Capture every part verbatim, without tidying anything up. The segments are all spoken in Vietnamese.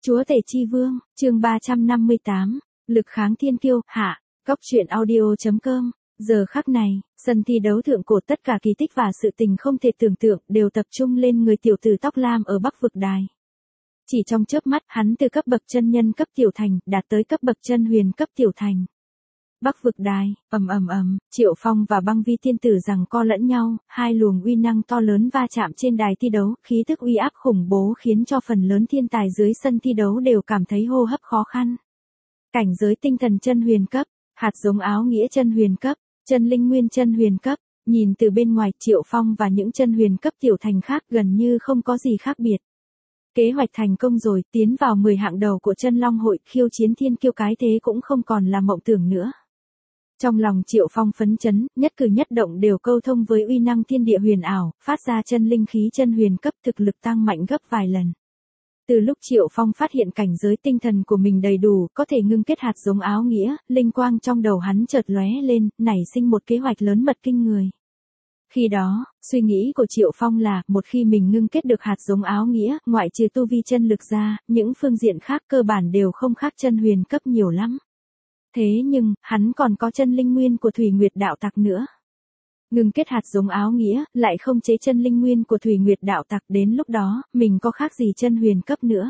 Chúa tể chi vương, chương ba trăm năm mươi tám, lực kháng thiên kiêu, hạ, góc truyện audio.com. Giờ khắc này, sân thi đấu thượng cổ tất cả kỳ tích và sự tình không thể tưởng tượng đều tập trung lên người tiểu tử tóc lam ở Bắc vực đài. Chỉ trong chớp mắt, hắn từ cấp bậc chân nhân cấp tiểu thành, đạt tới cấp bậc chân huyền cấp tiểu thành. Bắc vực đài, ầm ầm ầm, Triệu Phong và Băng Vi tiên tử giằng co lẫn nhau, hai luồng uy năng to lớn va chạm trên đài thi đấu, khí tức uy áp khủng bố khiến cho phần lớn thiên tài dưới sân thi đấu đều cảm thấy hô hấp khó khăn. Cảnh giới tinh thần chân huyền cấp, hạt giống áo nghĩa chân huyền cấp, chân linh nguyên chân huyền cấp, nhìn từ bên ngoài, Triệu Phong và những chân huyền cấp tiểu thành khác gần như không có gì khác biệt. Kế hoạch thành công rồi, tiến vào mười hạng đầu của chân long hội, khiêu chiến thiên kiêu cái thế cũng không còn là mộng tưởng nữa. Trong lòng Triệu Phong phấn chấn, nhất cử nhất động đều câu thông với uy năng thiên địa huyền ảo, phát ra chân linh khí chân huyền cấp, thực lực tăng mạnh gấp vài lần. Từ lúc Triệu Phong phát hiện cảnh giới tinh thần của mình đầy đủ, có thể ngưng kết hạt giống áo nghĩa, linh quang trong đầu hắn chợt lóe lên, nảy sinh một kế hoạch lớn mật kinh người. Khi đó, suy nghĩ của Triệu Phong là, một khi mình ngưng kết được hạt giống áo nghĩa, ngoại trừ tu vi chân lực ra, những phương diện khác cơ bản đều không khác chân huyền cấp nhiều lắm. Thế nhưng, hắn còn có chân linh nguyên của Thủy Nguyệt đạo tặc nữa. Ngưng kết hạt giống áo nghĩa, lại không chế chân linh nguyên của Thủy Nguyệt đạo tặc, đến lúc đó, mình có khác gì chân huyền cấp nữa.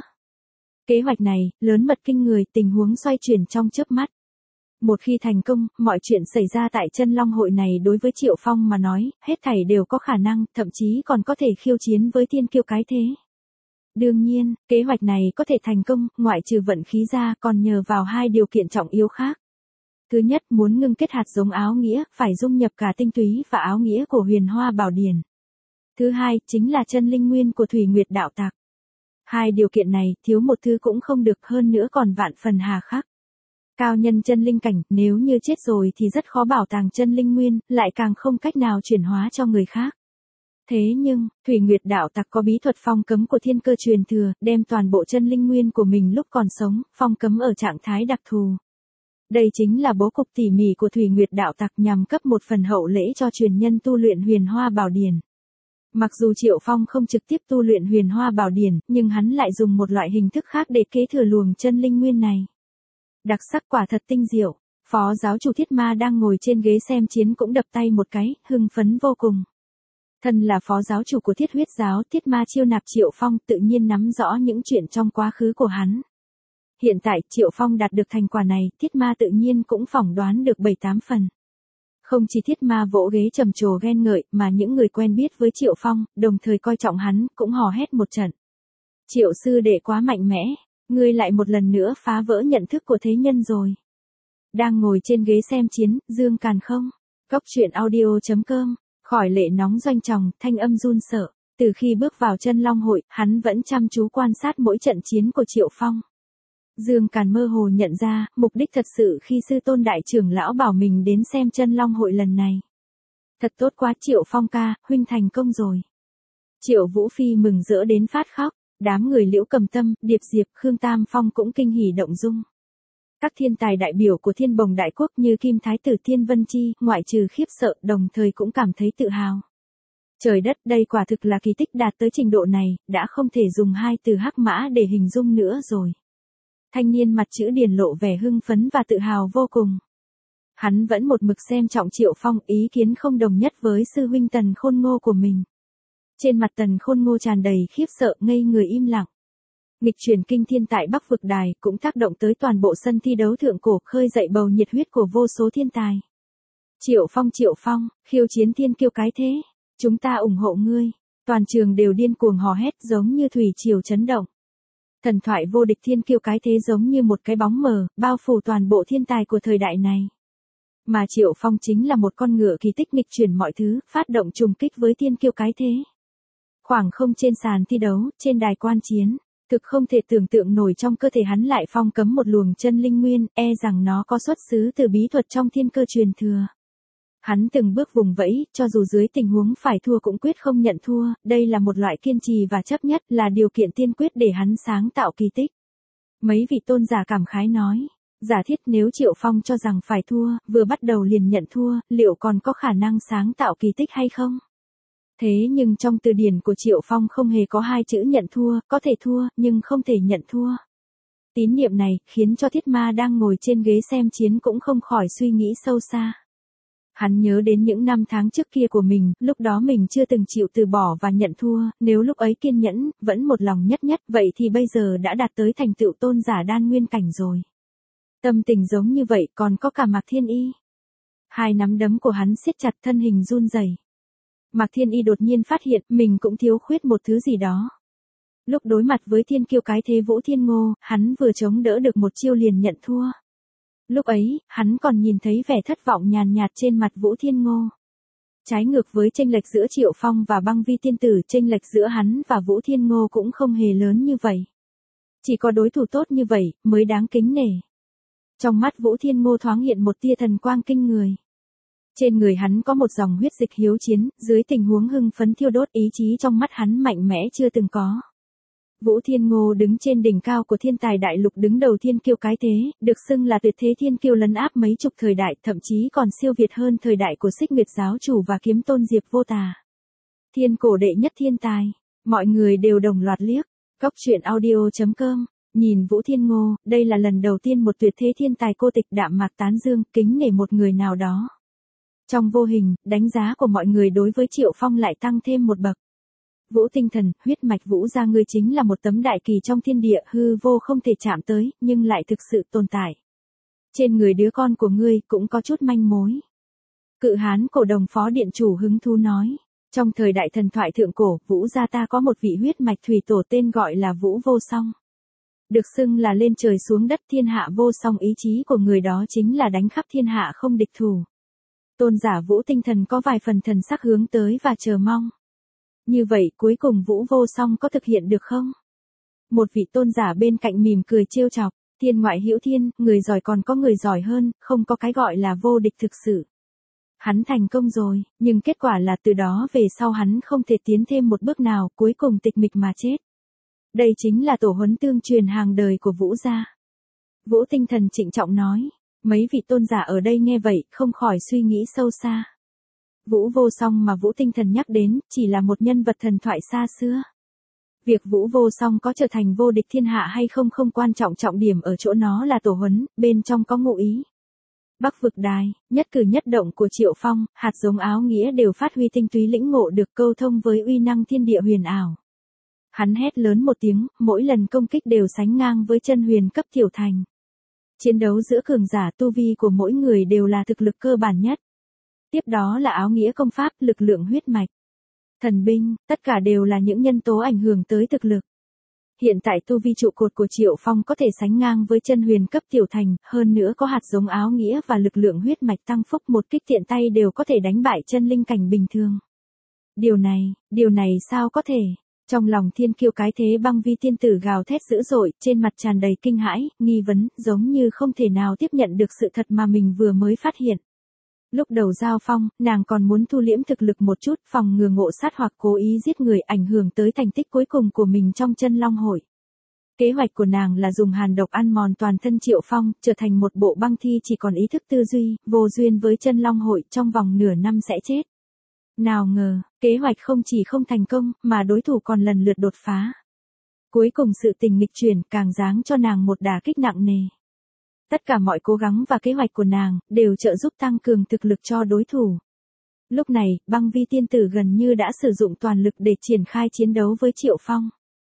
Kế hoạch này, lớn mật kinh người, tình huống xoay chuyển trong chớp mắt. Một khi thành công, mọi chuyện xảy ra tại chân long hội này đối với Triệu Phong mà nói, hết thảy đều có khả năng, thậm chí còn có thể khiêu chiến với thiên kiêu cái thế. Đương nhiên, kế hoạch này có thể thành công, ngoại trừ vận khí ra, còn nhờ vào hai điều kiện trọng yếu khác. Thứ nhất, muốn ngưng kết hạt giống áo nghĩa, phải dung nhập cả tinh túy và áo nghĩa của Huyền Hoa Bảo Điển. Thứ hai, chính là chân linh nguyên của Thủy Nguyệt đạo tặc. Hai điều kiện này, thiếu một thứ cũng không được, hơn nữa còn vạn phần hà khắc. Cao nhân chân linh cảnh, nếu như chết rồi thì rất khó bảo tàng chân linh nguyên, lại càng không cách nào chuyển hóa cho người khác. Thế nhưng, Thủy Nguyệt đạo tặc có bí thuật phong cấm của thiên cơ truyền thừa, đem toàn bộ chân linh nguyên của mình lúc còn sống, phong cấm ở trạng thái đặc thù. Đây chính là bố cục tỉ mỉ của Thủy Nguyệt đạo tặc nhằm cấp một phần hậu lễ cho truyền nhân tu luyện Huyền Hoa Bảo Điển. Mặc dù Triệu Phong không trực tiếp tu luyện Huyền Hoa Bảo Điển, nhưng hắn lại dùng một loại hình thức khác để kế thừa luồng chân linh nguyên này. Đặc sắc quả thật tinh diệu, phó giáo chủ Thiết Ma đang ngồi trên ghế xem chiến cũng đập tay một cái, hưng phấn vô cùng. Thân là phó giáo chủ của Thiết Huyết giáo, Thiết Ma chiêu nạp Triệu Phong, tự nhiên nắm rõ những chuyện trong quá khứ của hắn. Hiện tại, Triệu Phong đạt được thành quả này, Thiết Ma tự nhiên cũng phỏng đoán được bảy tám phần. Không chỉ Thiết Ma vỗ ghế trầm trồ ghen ngợi, mà những người quen biết với Triệu Phong, đồng thời coi trọng hắn, cũng hò hét một trận. Triệu sư đệ quá mạnh mẽ, ngươi lại một lần nữa phá vỡ nhận thức của thế nhân rồi. Đang ngồi trên ghế xem chiến, Dương Càn không? Góc truyện audio.com, khỏi lệ nóng doanh tròng, thanh âm run sợ. Từ khi bước vào chân long hội, hắn vẫn chăm chú quan sát mỗi trận chiến của Triệu Phong. Dương Càn mơ hồ nhận ra, mục đích thật sự khi sư tôn đại trưởng lão bảo mình đến xem chân long hội lần này. Thật tốt quá Triệu Phong ca, huynh thành công rồi. Triệu Vũ Phi mừng rỡ đến phát khóc, đám người Liễu Cầm Tâm, Điệp Diệp, Khương Tam Phong cũng kinh hỉ động dung. Các thiên tài đại biểu của Thiên Bồng Đại Quốc như Kim Thái tử Thiên Vân Chi, ngoại trừ khiếp sợ, đồng thời cũng cảm thấy tự hào. Trời đất, đây quả thực là kỳ tích, đạt tới trình độ này, đã không thể dùng hai từ hắc mã để hình dung nữa rồi. Thanh niên mặt chữ Điền lộ vẻ hưng phấn và tự hào vô cùng. Hắn vẫn một mực xem trọng Triệu Phong, ý kiến không đồng nhất với sư huynh Tần Khôn Ngô của mình. Trên mặt Tần Khôn Ngô tràn đầy khiếp sợ, ngây người im lặng. Nghịch chuyển kinh thiên tại Bắc vực đài cũng tác động tới toàn bộ sân thi đấu thượng cổ, khơi dậy bầu nhiệt huyết của vô số thiên tài. Triệu Phong Triệu Phong, khiêu chiến thiên kiêu cái thế, chúng ta ủng hộ ngươi. Toàn trường đều điên cuồng hò hét giống như thủy triều chấn động. Thần thoại vô địch thiên kiêu cái thế giống như một cái bóng mờ, bao phủ toàn bộ thiên tài của thời đại này. Mà Triệu Phong chính là một con ngựa kỳ tích nghịch chuyển mọi thứ, phát động trùng kích với thiên kiêu cái thế. Khoảng không trên sàn thi đấu, trên đài quan chiến, thực không thể tưởng tượng nổi trong cơ thể hắn lại phong cấm một luồng chân linh nguyên, e rằng nó có xuất xứ từ bí thuật trong thiên cơ truyền thừa. Hắn từng bước vùng vẫy, cho dù dưới tình huống phải thua cũng quyết không nhận thua, đây là một loại kiên trì và chấp nhất, là điều kiện tiên quyết để hắn sáng tạo kỳ tích. Mấy vị tôn giả cảm khái nói, giả thiết nếu Triệu Phong cho rằng phải thua, vừa bắt đầu liền nhận thua, liệu còn có khả năng sáng tạo kỳ tích hay không? Thế nhưng trong từ điển của Triệu Phong không hề có hai chữ nhận thua, có thể thua, nhưng không thể nhận thua. Tín niệm này khiến cho Thiết Ma đang ngồi trên ghế xem chiến cũng không khỏi suy nghĩ sâu xa. Hắn nhớ đến những năm tháng trước kia của mình, lúc đó mình chưa từng chịu từ bỏ và nhận thua, nếu lúc ấy kiên nhẫn, vẫn một lòng nhất nhất, vậy thì bây giờ đã đạt tới thành tựu tôn giả đan nguyên cảnh rồi. Tâm tình giống như vậy còn có cả Mạc Thiên Y. Hai nắm đấm của hắn siết chặt, thân hình run rẩy. Mạc Thiên Y đột nhiên phát hiện mình cũng thiếu khuyết một thứ gì đó. Lúc đối mặt với thiên kiêu cái thế Vũ Thiên Ngô, hắn vừa chống đỡ được một chiêu liền nhận thua. Lúc ấy, hắn còn nhìn thấy vẻ thất vọng nhàn nhạt trên mặt Vũ Thiên Ngô. Trái ngược với chênh lệch giữa Triệu Phong và Băng Vi tiên tử, chênh lệch giữa hắn và Vũ Thiên Ngô cũng không hề lớn như vậy. Chỉ có đối thủ tốt như vậy, mới đáng kính nể. Trong mắt Vũ Thiên Ngô thoáng hiện một tia thần quang kinh người. Trên người hắn có một dòng huyết dịch hiếu chiến, dưới tình huống hưng phấn thiêu đốt, ý chí trong mắt hắn mạnh mẽ chưa từng có. Vũ Thiên Ngô đứng trên đỉnh cao của thiên tài đại lục, đứng đầu thiên kiêu cái thế, được xưng là tuyệt thế thiên kiêu lấn áp mấy chục thời đại, thậm chí còn siêu việt hơn thời đại của Xích Nguyệt giáo chủ và Kiếm Tôn Diệp Vô Tà. Thiên cổ đệ nhất thiên tài, mọi người đều đồng loạt liếc. Cóc truyện audio chấm com. Nhìn Vũ Thiên Ngô, đây là lần đầu tiên một tuyệt thế thiên tài cô tịch đạm mạc tán dương, kính nể một người nào đó. Trong vô hình, đánh giá của mọi người đối với Triệu Phong lại tăng thêm một bậc. Vũ Tinh Thần, huyết mạch Vũ gia ngươi chính là một tấm đại kỳ trong thiên địa, hư vô không thể chạm tới, nhưng lại thực sự tồn tại. Trên người đứa con của ngươi cũng có chút manh mối. Cự hán cổ đồng phó điện chủ hứng thú nói. Trong thời đại thần thoại thượng cổ, Vũ gia ta có một vị huyết mạch thủy tổ tên gọi là Vũ Vô Song. Được xưng là lên trời xuống đất thiên hạ vô song, ý chí của người đó chính là đánh khắp thiên hạ không địch thủ. Tôn giả Vũ Tinh Thần có vài phần thần sắc hướng tới và chờ mong. Như vậy cuối cùng Vũ Vô Song có thực hiện được không? Một vị tôn giả bên cạnh mỉm cười trêu chọc, thiên ngoại hữu thiên, người giỏi còn có người giỏi hơn, không có cái gọi là vô địch thực sự. Hắn thành công rồi, nhưng kết quả là từ đó về sau hắn không thể tiến thêm một bước nào, cuối cùng tịch mịch mà chết. Đây chính là tổ huấn tương truyền hàng đời của Vũ gia. Vũ Tinh Thần trịnh trọng nói, mấy vị tôn giả ở đây nghe vậy, không khỏi suy nghĩ sâu xa. Vũ Vô Song mà Vũ Tinh Thần nhắc đến, chỉ là một nhân vật thần thoại xa xưa. Việc Vũ Vô Song có trở thành vô địch thiên hạ hay không không quan trọng, trọng điểm ở chỗ nó là tổ huấn, bên trong có ngụ ý. Bắc vực đài, nhất cử nhất động của Triệu Phong, hạt giống áo nghĩa đều phát huy tinh túy lĩnh ngộ được câu thông với uy năng thiên địa huyền ảo. Hắn hét lớn một tiếng, mỗi lần công kích đều sánh ngang với chân huyền cấp tiểu thành. Chiến đấu giữa cường giả, tu vi của mỗi người đều là thực lực cơ bản nhất. Tiếp đó là áo nghĩa công pháp, lực lượng huyết mạch, thần binh, tất cả đều là những nhân tố ảnh hưởng tới thực lực. Hiện tại tu vi trụ cột của Triệu Phong có thể sánh ngang với chân huyền cấp tiểu thành, hơn nữa có hạt giống áo nghĩa và lực lượng huyết mạch tăng phúc, một kích tiện tay đều có thể đánh bại chân linh cảnh bình thường. Điều này, điều này sao có thể? Trong lòng thiên kiêu cái thế Băng Vi tiên tử gào thét dữ dội, trên mặt tràn đầy kinh hãi, nghi vấn, giống như không thể nào tiếp nhận được sự thật mà mình vừa mới phát hiện. Lúc đầu giao phong, nàng còn muốn thu liễm thực lực một chút, phòng ngừa ngộ sát hoặc cố ý giết người ảnh hưởng tới thành tích cuối cùng của mình trong chân long hội. Kế hoạch của nàng là dùng hàn độc ăn mòn toàn thân Triệu Phong, trở thành một bộ băng thi chỉ còn ý thức tư duy, vô duyên với chân long hội, trong vòng nửa năm sẽ chết. Nào ngờ, kế hoạch không chỉ không thành công, mà đối thủ còn lần lượt đột phá. Cuối cùng sự tình nghịch chuyển càng giáng cho nàng một đả kích nặng nề. Tất cả mọi cố gắng và kế hoạch của nàng, đều trợ giúp tăng cường thực lực cho đối thủ. Lúc này, Băng Vi tiên tử gần như đã sử dụng toàn lực để triển khai chiến đấu với Triệu Phong.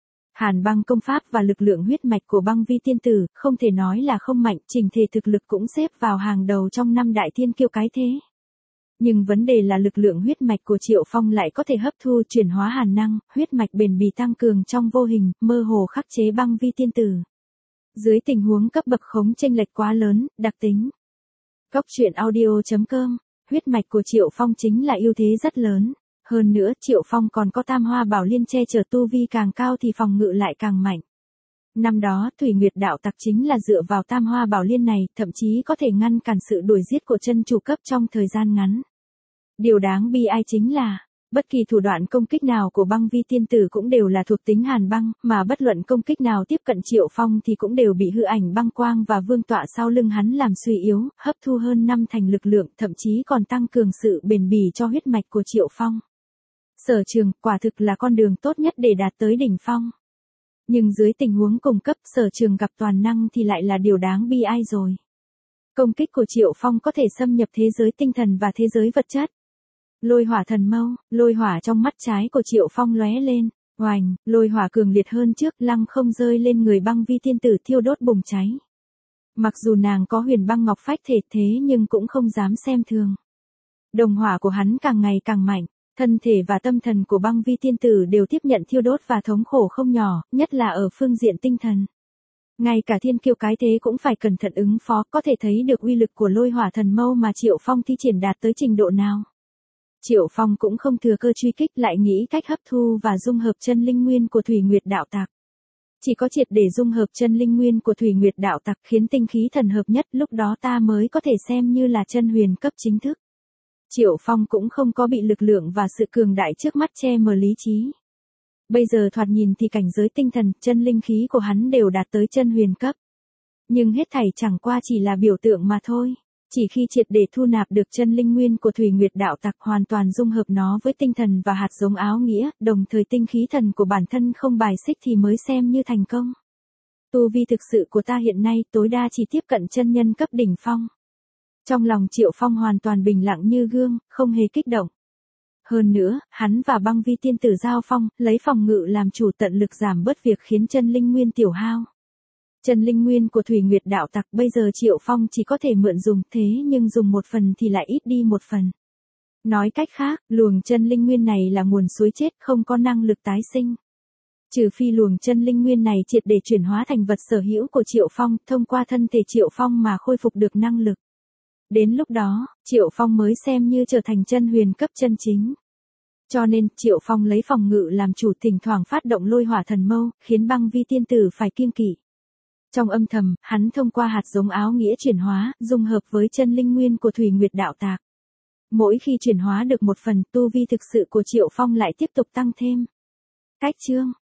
Hàn băng công pháp và lực lượng huyết mạch của Băng Vi tiên tử, không thể nói là không mạnh, chỉnh thể thực lực cũng xếp vào hàng đầu trong năm đại thiên kiêu cái thế. Nhưng vấn đề là lực lượng huyết mạch của Triệu Phong lại có thể hấp thu chuyển hóa hàn năng, huyết mạch bền bỉ tăng cường trong vô hình, mơ hồ khắc chế Băng Vi tiên tử. Dưới tình huống cấp bậc khống chênh lệch quá lớn, đặc tính. Cóc truyện audio chấm com, huyết mạch của Triệu Phong chính là ưu thế rất lớn. Hơn nữa, Triệu Phong còn có tam hoa bảo liên che chở, tu vi càng cao thì phòng ngự lại càng mạnh. Năm đó, Thủy Nguyệt đạo tặc chính là dựa vào tam hoa bảo liên này, thậm chí có thể ngăn cản sự đuổi giết của chân chủ cấp trong thời gian ngắn. Điều đáng bi ai chính là, bất kỳ thủ đoạn công kích nào của Băng Vi tiên tử cũng đều là thuộc tính hàn băng, mà bất luận công kích nào tiếp cận Triệu Phong thì cũng đều bị hư ảnh băng quang và vương tọa sau lưng hắn làm suy yếu, hấp thu hơn năm thành lực lượng, thậm chí còn tăng cường sự bền bỉ cho huyết mạch của Triệu Phong. Sở trường, quả thực là con đường tốt nhất để đạt tới đỉnh phong. Nhưng dưới tình huống cùng cấp Sở Trường gặp toàn năng thì lại là điều đáng bi ai rồi. Công kích của Triệu Phong có thể xâm nhập thế giới tinh thần và thế giới vật chất. Lôi hỏa thần mâu, lôi hỏa trong mắt trái của Triệu Phong lóe lên, oành, lôi hỏa cường liệt hơn trước, lăng không rơi lên người băng vi tiên tử thiêu đốt bùng cháy. Mặc dù nàng có huyền băng ngọc phách thể thế nhưng cũng không dám xem thường. Đồng hỏa của hắn càng ngày càng mạnh, thân thể và tâm thần của băng vi tiên tử đều tiếp nhận thiêu đốt và thống khổ không nhỏ, nhất là ở phương diện tinh thần. Ngay cả thiên kiêu cái thế cũng phải cẩn thận ứng phó, có thể thấy được uy lực của lôi hỏa thần mâu mà Triệu Phong thi triển đạt tới trình độ nào. Triệu Phong cũng không thừa cơ truy kích, lại nghĩ cách hấp thu và dung hợp chân linh nguyên của Thủy Nguyệt đạo tặc. Chỉ có triệt để dung hợp chân linh nguyên của Thủy Nguyệt đạo tặc khiến tinh khí thần hợp nhất, lúc đó ta mới có thể xem như là chân huyền cấp chính thức. Triệu Phong cũng không có bị lực lượng và sự cường đại trước mắt che mờ lý trí. Bây giờ thoạt nhìn thì cảnh giới tinh thần, chân linh khí của hắn đều đạt tới chân huyền cấp. Nhưng hết thảy chẳng qua chỉ là biểu tượng mà thôi. Chỉ khi triệt để thu nạp được chân linh nguyên của Thủy Nguyệt đạo tặc, hoàn toàn dung hợp nó với tinh thần và hạt giống áo nghĩa, đồng thời tinh khí thần của bản thân không bài xích thì mới xem như thành công. Tu vi thực sự của ta hiện nay tối đa chỉ tiếp cận chân nhân cấp đỉnh phong. Trong lòng Triệu Phong hoàn toàn bình lặng như gương, không hề kích động. Hơn nữa, hắn và băng vi tiên tử giao phong, lấy phòng ngự làm chủ, tận lực giảm bớt việc khiến chân linh nguyên tiểu hao. Chân linh nguyên của Thủy Nguyệt đạo tặc bây giờ Triệu Phong chỉ có thể mượn dùng, thế nhưng dùng một phần thì lại ít đi một phần. Nói cách khác, luồng chân linh nguyên này là nguồn suối chết, không có năng lực tái sinh. Trừ phi luồng chân linh nguyên này triệt để chuyển hóa thành vật sở hữu của Triệu Phong, thông qua thân thể Triệu Phong mà khôi phục được năng lực. Đến lúc đó, Triệu Phong mới xem như trở thành chân huyền cấp chân chính. Cho nên, Triệu Phong lấy phòng ngự làm chủ, thỉnh thoảng phát động lôi hỏa thần mâu, khiến băng vi tiên tử phải kiêng kỵ. Trong âm thầm, hắn thông qua hạt giống áo nghĩa chuyển hóa, dung hợp với chân linh nguyên của Thủy Nguyệt đạo tặc. Mỗi khi chuyển hóa được một phần, tu vi thực sự của Triệu Phong lại tiếp tục tăng thêm. Cách chương